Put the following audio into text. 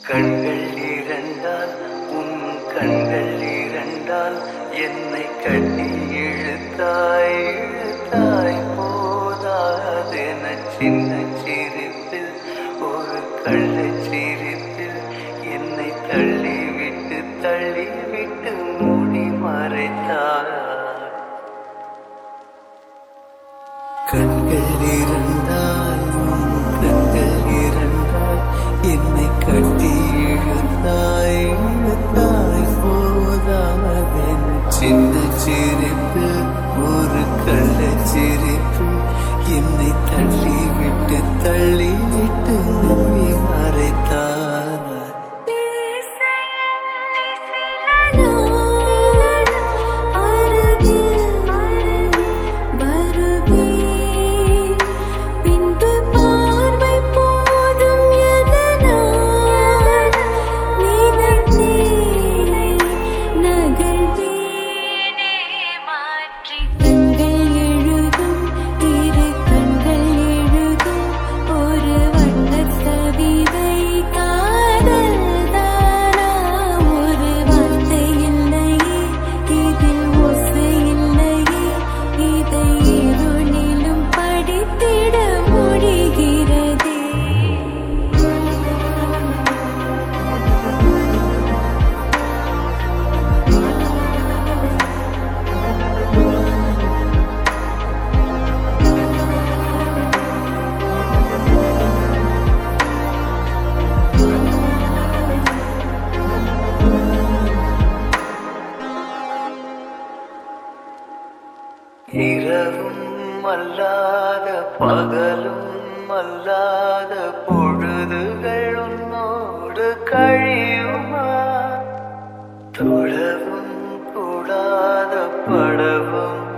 கண்கள் இரண்டால் உன் கண்கள் இரண்டால் என்னை கட்டி இழுத்தாய் இழுத்தாய் போதாதென சின்ன சிரிப்பில் ஒரு கள்ளச் சிரிப்பில் என்னை தள்ளிவிட்டு மூடி மறைத்தாய். கண்கள் இரண்டால் கண்கள் இரண்டால் என்னை கட்டி இழுத்தாய் இழுத்தாய் போதாதென சின்ன சிரிப்பு ஒரு கள்ளச் சிரிப்பு என்னை தள்ளிவிட்டு மூடி மறைத்தாய். இரவும் அல்லாத பகலும் அல்லாத பொழுதுகள் உன்னோடு கழியுமா? தொழவும் கூடாத படவும்